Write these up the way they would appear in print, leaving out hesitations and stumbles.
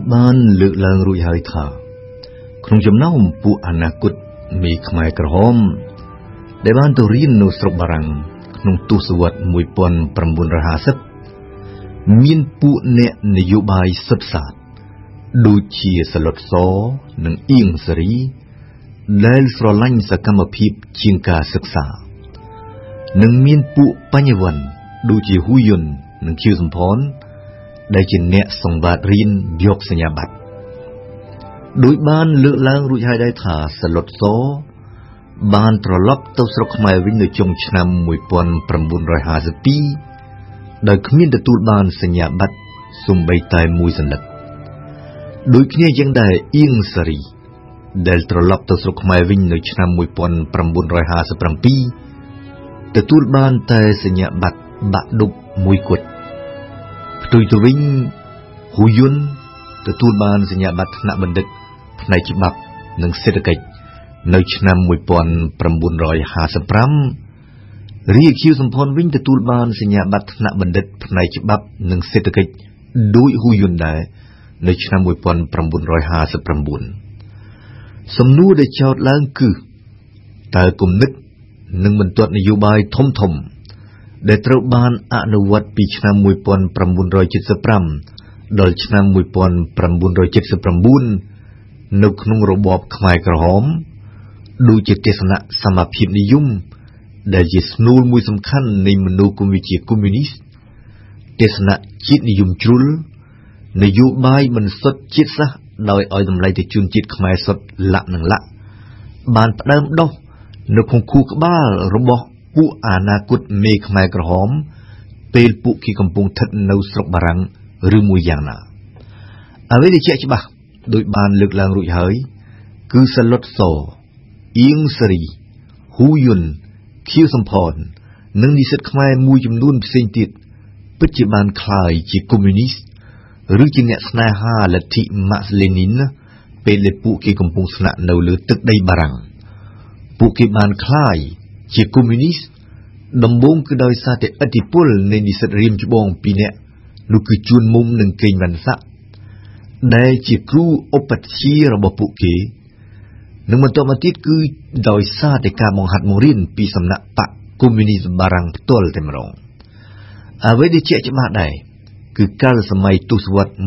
បានលើកឡើងរួចហើយថាក្នុងចំណោមពួកអនាគតមេខ្មែរក្រហមដែលបានទៅរៀននៅស្រុកបារាំងក្នុងទសវត្សរ៍1950មានពួកអ្នកនយោបាយសុទ្ធសាធដូចជាសឡុតសនិងអៀងសេរីដែលស្រឡាញ់សកម្មភាពជាងការសិក្សានិងមានពួកបញ្ញវន្តដូចជាហ៊ូយុននិងខៀវសំផនដែលជាអ្នកសង្វាតរៀនយកសញ្ញាបត្រដោយបានលើកឡើងរួចហើយដែរថាសឡុតសបានត្រឡប់ទៅស្រុកខ្មែរវិញនៅចុងឆ្នាំ1952ដោយគ្មានទទួលបានសញ្ញាបត្រសូម្បីតែមួយសន្លឹកដូចគ្នាយ៉ាងដែរអៀងសារីដែលត្រឡប់ទៅស្រុកខ្មែរវិញនៅឆ្នាំ1957ទទួលបានតែសញ្ញាបត្របាក់ឌុបមួយគត់ផ្ទុយទៅវិញហ៊ូយុនទទួលបានសញ្ញាបត្រថ្នាក់បណ្ឌិតផ្នែកច្បាប់និងសេដ្ឋកិច្ចនៅឆ្នាំ1955រីឯខៀវសំផនវិញទទួលបានសញ្ញាបត្រថ្នាក់បណ្ឌិតផ្នែកច្បាប់និងសេដ្ឋកិច្ចដោយហ៊ូយុនដែរនៅឆ្នាំ1959សំណួរដែលចោទឡើងគឺតើគំនិតនិងបន្ទាត់នយោបាយធំដែលត្រូវបានអនុវត្តពីឆ្នាំ1975ដល់ឆ្នាំ1979នៅក្នុងរបបខ្មែរក្រហមដូចជាទស្សនៈសមភាពនិយមដែលជាស្នូលមួយសំខាន់នៃមនោគមវិជ្ជាកុម្មុយនីសទស្សនៈជាតិនិយមជ្រុលនយោបាយមិនសុទ្ធជាតិសាសន៍ដោយឲ្យតម្លៃទៅជនជាតិខ្មែរសុទ្ធលក្ខនឹងលក្ខបានផ្ដើមដុះនៅក្នុងខួរក្បាលរបស់ពួកអនាគតមេខ្មែរក្រហមពេលពួកគេកំពុងស្ថិតនៅស្រុកបារាំងឬមួយយ៉ាងណាអ្វីដែលជាក់ច្បាស់ដោយបានលើកឡើងរួចហើយគឺសឡុតសអៀងសេរីហ៊ូយុនខៀវសំផននិងនិស្សិតខ្មែរមួយចំនួនផ្សេងទៀតពិតជាបានក្លាយជាកុម្មុយនីសឬជាអ្នកស្នេហាលទ្ធិម៉ាក់សលេនីនពេលដែលពួកគេកំពុងស្នាក់នៅលើទឹកដីបារាំងពួកគេបានក្លាយជាកុម្មុយនីសដំបូងគឺដោយសារតែឥទ្ធិពលនៃនិស្សិតរៀមច្បងពីរនាក់នោះគឺជួនមុំនិងកេងវណ្ណស័ក្តិដែលជាគ្រូឧបត្យារបស់ពួកគេនិងបន្តមកទៀតគឺដោយសារតែការបង្ហាត់បង្រៀនពីសំណាក់បកកុម្មុយនីសបារាំងផ្ទាល់តែម្ដងអ្វីដែលជាក់ច្បាស់ដែរគឺកាលសម័យទសវត្សរ៍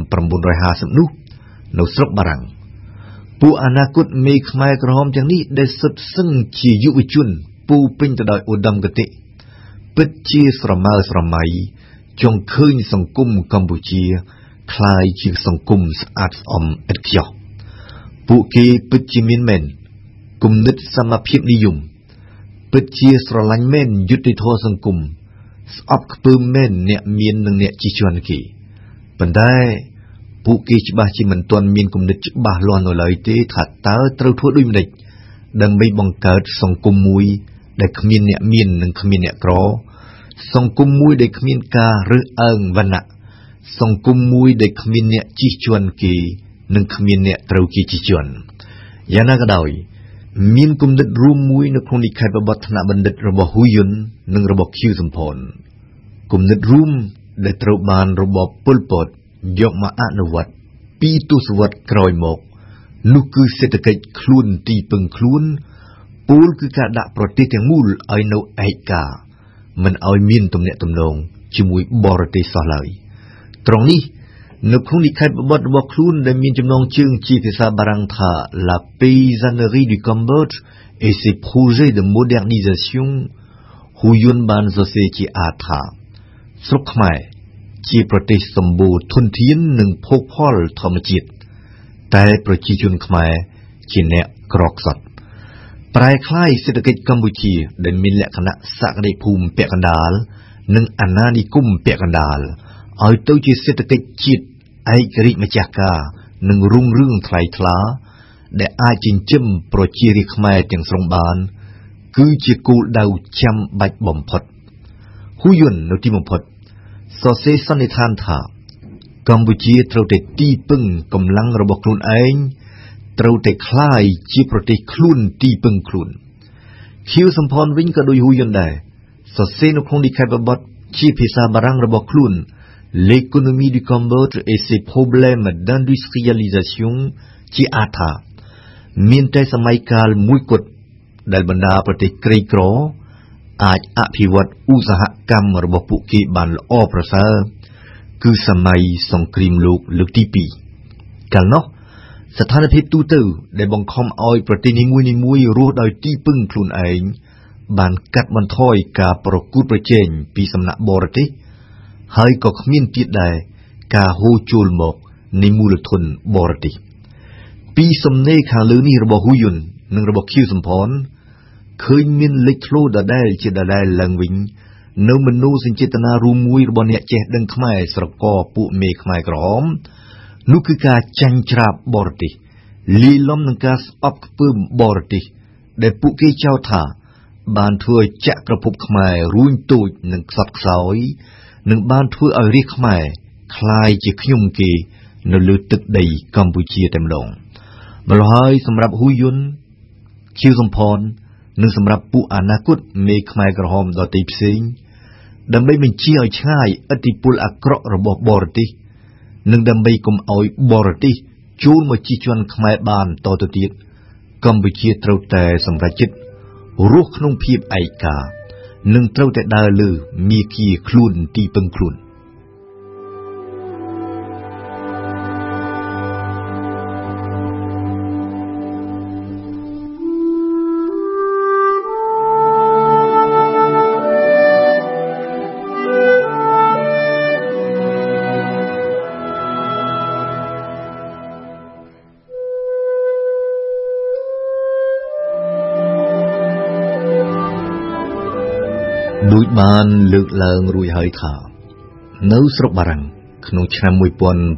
1950នោះនៅស្រុកបារាំងពួកអនាគតមេខ្មែរក្រហមទាំងនេះដែលសុទ្ធសឹងជាយុវជនពូពេញទៅដោយឧត្តមគតិពិតជាស្រមើស្រមៃចង់ឃើញសង្គមកម្ពុជាคล้ายជាសង្គមស្អាតស្អំឥតខ្ចោះពួកគេពិតជាមានមែនគំនិតសមភាពនិយមពិតជាស្រឡាញ់មែនយុត្តិធម៌សង្គមស្អប់ខ្ពើមមែនអ្នកមាននិងអ្នកជិះជាន់គេប៉ុន្តែពួកគេច្បាស់ជាមិនទាន់មានគំនិតច្បាស់លាស់នៅឡើយទេថាតើត្រូវធ្វើដូចម្តេចដើម្បីបង្កើតសង្គមមួយដែលគ្មានអ្នកមាននិងគ្មានអ្នកក្រសង្គមមួយដែលគ្មានការរើសអើងវណ្ណៈសង្គមមួយដែលគ្មានអ្នកជិះជាន់គេនិងគ្មានអ្នកត្រូវគេជិះជាន់យ៉ាងណាក៏ដោយមានគំនិតរួមមួយនៅក្នុងនិក្ខេបបទថ្នាក់បណ្ឌិតរបស់ហ៊ូយុននិងរបស់ខៀវសំផនគំនិតរួមដែលត្រូវបានរបបប៉ុលពតយកមកអនុវត្តពីទសវត្សរ៍ក្រោយមកនោះគឺសេដ្ឋកិច្ចខ្លួនទីពឹងខ្លួនពោលគឺការដាក់ប្រទេសទាំងមូលឲ្យនៅឯកាមិនឲ្យមានទំនាក់ទំនងជាមួយបរទេសសោះឡើយត្រង់នេះនៅក្នុងនិក្ខេបបទរបស់ខ្លួនដែលមានចំណងជើងជាភាសាបារាំងថា La paysannerie du Cambodge et ses projets de modernisation ហ៊ូយុនបានសរសេរជាអាថាស្រុកខ្មែរជាប្រទេសសម្បូរធនធាននិងភោគផលធម្មជាតិតែប្រជាជនខ្មែរជាអ្នកក្រខ្សត់ប្រែคล้ายសេដ្ឋកិច្ចកម្ពុជាដែលមានលក្ខណៈសក្តិភូមិពាក់កណ្ដាលនិងអាណានិគមពាក់កណ្ដាលឲ្យទៅជាសេដ្ឋកិច្ចជាតិឯករាជ្យម្ចាស់ការនិងរុងរឿងថ្លៃថ្លាដែលអាចចិញ្ចឹមប្រជារាស្ត្រខ្មែរទាំងស្រុងបានគឺជាគោលដៅចាំបាច់បំផុតហ៊ូយុននៅទីបំផុតសរសេរសន្និដ្ឋានថាកម្ពុជាត្រូវតែទីពឹងកម្លាំងរបស់ខ្លួនឯងត្រូវតែคล้ายជាប្រទេសខ្លួនទីពឹងខ្លួនខៀវសំផនវិញក៏ដូចហ៊ូយុនដែរសរសេរនៅក្នុងនិក្ខេបបទជាភាសាបារាំងរបស់ខ្លួន l'économie du Cambodge et ses problèmes d'industrialisation ជាអាថាមានតែសម័យកាលមួយគត់ដែលបណ្ដាប្រទេសក្រីក្រអាចអភិវឌ្ឍឧស្សាហកម្មរបស់ពួកគេបានល្អប្រសើរគឺសម័យសង្គ្រាមលោកលើកទី2កាលនោះស្ថានភាពទូទៅដែលបង្ខំឲ្យប្រទេសនីមួយៗរស់ដោយទីពឹងខ្លួនឯងបានកាត់បន្ថយការប្រកួតប្រជែងពីសំណាក់បរទេសហើយក៏គ្មានទៀតដែរការហូរចូលមកនៃមូលធនបរទេសពីសំណេរខាងលើនេះរបស់ហ៊ូយុននិងរបស់ខៀវសំផនឃើញមានលេចធ្លោដដែលជាដដែលឡើងវិញនៅមនោសញ្ចេតនារួមមួយរបស់អ្នកចេះដឹងខ្មែរស្រកពួកមេខ្មែរក្រហមនោះគឺការចាញ់ច្រាបបរទេសលាយឡំនឹងការស្អប់ខ្ពើមបរទេសដែលពួកគេចោទថាបានធ្វើឲ្យចក្រភពខ្មែររួញតូចនិងខ្សត់ខ្សោយនិងបានធ្វើឲ្យរាជខ្មែរคล้ายជាខ្ញុំគេនៅលើទឹកដីកម្ពុជាតែម្ដងម្ល៉េះហើយសម្រាប់ហ៊ូយុនខៀវសំផននិងសម្រាប់ពួកអនាគតមេខ្មែរក្រហមដទៃផ្សេងដើម្បីបញ្ជាឲ្យឆ្ងាយឥទ្ធិពលអាក្រក់របស់បរទេសនិងដើម្បីកុំឲ្យបរទេសចូលមកជិះជាន់ខ្មែរបានតទៅទៀតកម្ពុជាត្រូវតែសម្រេចចិត្តរស់ក្នុងភាពឯកានិងត្រូវតែដើរលើមាគ៌ាខ្លួនទីពឹងខ្លួនដូចបានលើកឡើងរួចហើយថានៅស្រុកបារាំងក្នុងឆ្នាំ1952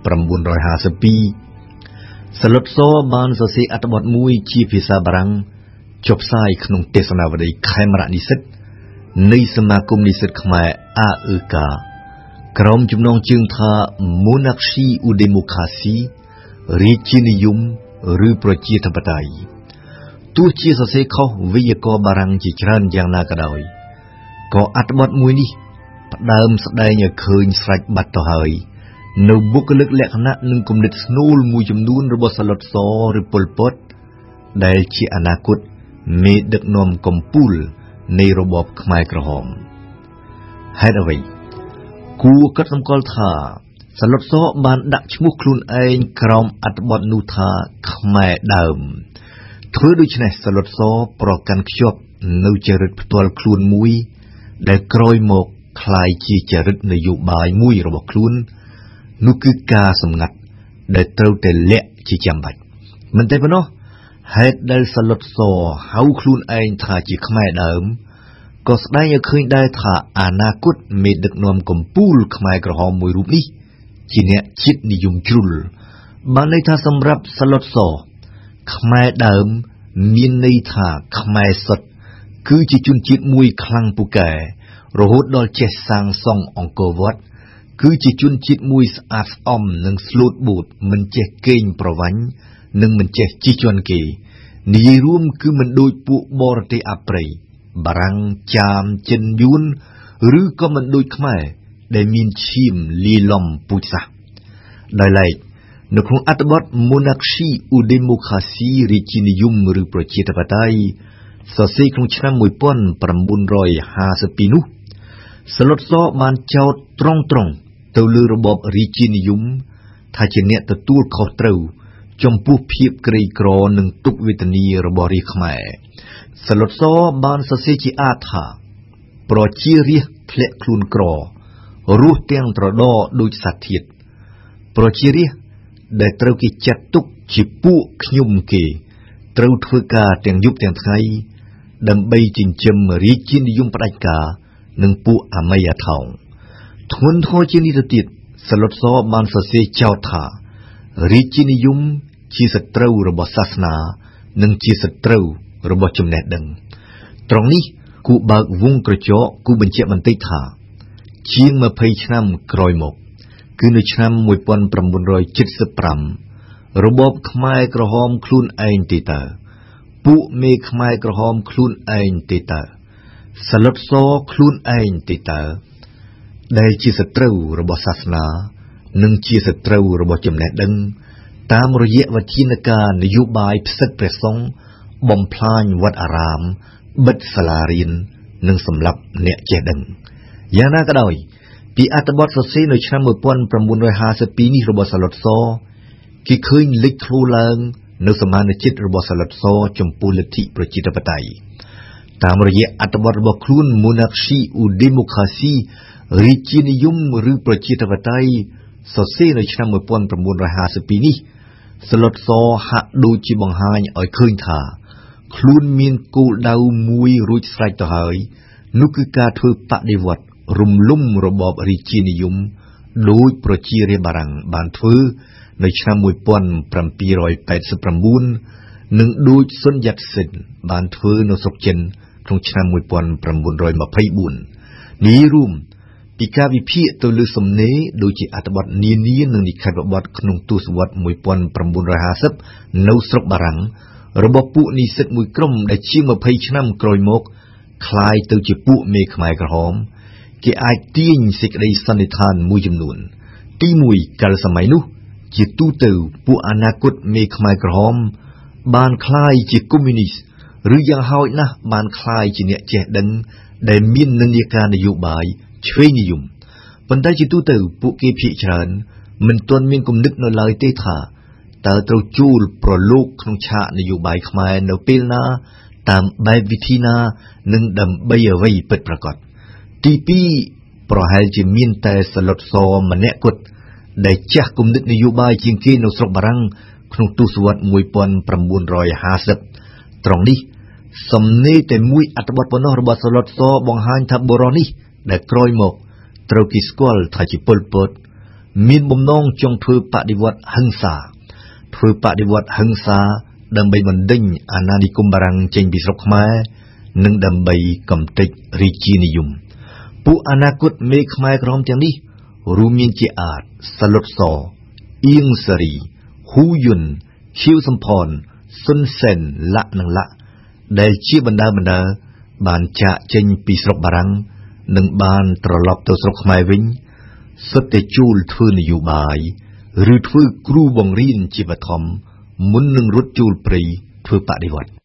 សាឡុតសបានសរសេរអត្ថបទមួយជាភាសាបារាំងចុះផ្សាយក្នុងទេសនាវដ្តីខេមរៈនិស្សិតនៃសមាគមនិស្សិតខ្មែរ AEK ក្រុមចំណងជើងថា Monarchie ou Démocratie រាជានិយមឬប្រជាធិបតេយ្យទោះជាសរសេរខុសវេយ្យាករណ៍បារាំងជាច្រើនយ៉ាងណាក៏ដោយក៏អត្ថបទមួយនេះផ្ដើមស្ដែងឲ្យឃើញស្រេចបាត់ទៅហើយនៅបុគ្គលិកលក្ខណៈនិងគំនិតស្នូលមួយចំនួនរបស់សាឡុតសឬប៉ុលពតដែលជាអនាគតមេដឹកនាំកំពូលនៃរបបខ្មែរក្រហមហេតុអ្វីគួរកត់សម្គាល់ថាសាឡុតសបានដាក់ឈ្មោះខ្លួនឯងក្រោមអត្ថបទនោះថាខ្មែរដើមធ្វើដូច្នេះសាឡុតសប្រកាន់ខ្ជាប់នៅចរិតផ្ទាល់ខ្លួនមួយដែលក្រោយមកคล้ายជាចរិតនយោបាយមួយរបស់ខ្លួននោះគឺការសម្ងាត់ដែលត្រូវតែលាក់ជាចាំបាច់មិនតែប៉ុណ្ណោះហេតុដែលសាឡុតសហៅខ្លួនឯងថាជាខ្មែរដើមក៏ស្ដែងឲ្យឃើញដែរថាអនាគតមេដឹកនាំកំពូលខ្មែរក្រហមមួយរូបនេះជាអ្នកជាតិនិយមជ្រុលបានន័យថាសម្រាប់សាឡុតសខ្មែរដើមមានន័យថាខ្មែរសុទ្ធគឺជាជនជាតិមួយខ្លាំងពូកែរហូតដល់ចេះសាងសង់អង្គរវត្តគឺជាជនជាតិមួយស្អាតស្អំនិងស្លូតបូតមិនចេះកេងប្រវ័ញ្ចនិងមិនចេះជិះជាន់គេនិយាយរួមគឺមិនដូចពួកបរទេសអាប្រៃបារាំងចាមចិនយួនឬក៏មិនដូចខ្មែរដែលមានឈាមលាយឡំពូជសាសន៍ដោយឡែកនៅក្នុងអត្ថបទ Monarchie ou Démocratie រាជានិយមឬប្រជាធិបតេយ្យសរសេរក្នុងឆ្នាំ1952នោះសាឡុតសបានចោទត្រង់ទៅលើរបបរាជានិយមថាជាអ្នកទទួលខុសត្រូវចំពោះភាពក្រីក្រនិងទុក្ខវេទនារបស់រាជខ្មែរសាឡុតសបានសរសេរជាអាថាប្រជារាស្ត្រធ្លាក់ខ្លួនក្ររស់ទាំងត្រដរដូចសត្វធាតុប្រជារាស្ត្រដែលត្រូវគេចាត់ទុកជាពួកខ្ញុំគេត្រូវធ្វើការទាំងយប់ទាំងថ្ងៃដើម្បីចិញ្ចឹមរាជានិយមផ្ដាច់ការនិងពួកអមេយថោងធ្ងន់ធ្ងរជាងនេះទៅទៀតសាឡុតសបានសរសេរចោទថារាជានិយមជាសត្រូវរបស់សាសនានិងជាសត្រូវរបស់ចំណេះដឹងត្រង់នេះគូបើកវងក្រចកគូបញ្ជាក់បន្តិចថាជាង20ឆ្នាំក្រោយមកគឺនៅឆ្នាំ1975របបខ្មែរក្រហមខ្លួនឯងទេតើពួកមេខ្មែរក្រហមខ្លួនឯងទេតើសាឡុតសខ្លួនឯងទេតើដែលជាសត្រូវរបស់សាសនានិងជាសត្រូវរបស់ចំណេះដឹងតាមរយៈវិធានការនយោបាយផ្សិតព្រះសង្ឃបំផ្លាញវត្តអារាមបិទសាលារៀននិងសម្លាប់អ្នកចេះដឹងយ៉ាងណាក៏ដោយពីអត្ថបទសរសេរនៅឆ្នាំ1952នេះរបស់សាឡុតសគេឃើញលេចធ្លោឡើងនៅសមានចិត្តរបស់សាឡុតសចំពោះលទ្ធិប្រជាធិបតេយ្យតាមរយៈអត្ថបទរបស់ខ្លួន Monarchie ou Démocratie រាជានិយមឬប្រជាធិបតេយ្យសរសេរនៅឆ្នាំ1952នេះសាឡុតសហាក់ដូចជាបង្ហាញឲ្យឃើញថាខ្លួនមានគោលដៅមួយរួចស្រេចទៅហើយនោះគឺការធ្វើបដិវត្តរំលំរបបរាជានិយមដោយប្រជារាស្ត្របារាំងបានធ្វើនៅឆ្នាំ1789និងដោយសុនយ៉ាត់សិនបានធ្វើនៅស្រុកចិនក្នុងឆ្នាំ1924នេះរួមពីការវិភាគទៅលើសំណេរដូចជាអត្ថបទនានានិងនិក្ខេបបទក្នុងទសវត្សរ៍1950នៅស្រុកបារាំងរបស់ពួកនិស្សិតមួយក្រុមដែលជាង20ឆ្នាំក្រោយមកคล้ายទៅជាពួកមេខ្មែរក្រហមគេអាចទាញសេចក្តីសន្និដ្ឋានមួយចំនួនទី1កាលសម័យនោះជាទូទៅពួកអនាគតមេខ្មែរក្រហមបានคล้ายជាកុម្មុយនីសឬយ៉ាងហោចណាស់បានคล้ายជាអ្នកចេះដឹងដែលមាននិន្នាការនយោបាយឆ្វេងនិយមប៉ុន្តែជាទូទៅពួកគេភាគច្រើនមិនទាន់មានគំនិតនៅឡើយទេថាតើត្រូវជួលប្រឡូកក្នុងឆាកនយោបាយខ្មែរនៅពេលណាតាមបែបវិធីណានិងដើម្បីអ្វីពិតប្រាកដទី2ប្រហែលជាមានតែសាឡុតសម្នាក់គត់ដែលចាស់គំនិតនយោបាយជាងគេនៅស្រុកបារាំងក្នុងទសវត្សរ៍1950ត្រង់នេះសំណេរតែមួយអត្ថបទប៉ុណ្ណោះរបស់សាឡុតសបង្ហាញថាបុរសនេះដែលក្រោយមកត្រូវគេស្គាល់ថាជាប៉ុលពតមានបំណងចង់ធ្វើបដិវត្តហិង្សាដើម្បីបណ្ដេញអាណានិគមបារាំងចេញពីស្រុកខ្មែរនិងដើម្បីកំទេចរាជានិយមពួកអនាគតមេខ្មែរក្រហមទាំងនេះរួមមានជាអាចសាឡុតសអៀងសារីហ៊ូយុនខៀវសំផនសុនសេនលាក់និងលាក់ដែលជាបណ្ដើបានចាកចេញពីស្រុកបារាំងនិងបានត្រឡប់ទៅស្រុកខ្មែរវិញសុទ្ធតែជួលធ្វើនយោបាយឬធ្វើគ្រូបង្រៀនជាបឋមមុននឹងរត់ចូលព្រៃធ្វើបដិវត្ត